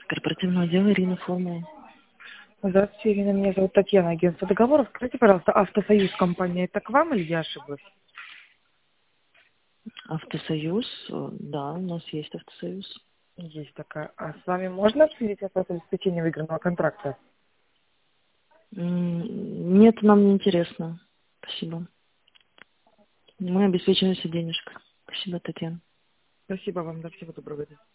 Корпоративного отдела Ирина Фомова. Здравствуйте, Ирина. Меня зовут Татьяна, агентство договоров. Скажите, пожалуйста, Автосоюз компания, это к вам или я ошиблась? Автосоюз, да, у нас есть Автосоюз. Есть такая. А с вами можно обсудить вопрос обеспечения выигранного контракта? Нет, нам не интересно. Спасибо. Мы обеспечены все денежкой. Спасибо, Татьяна. Спасибо вам, да, всего доброго дня.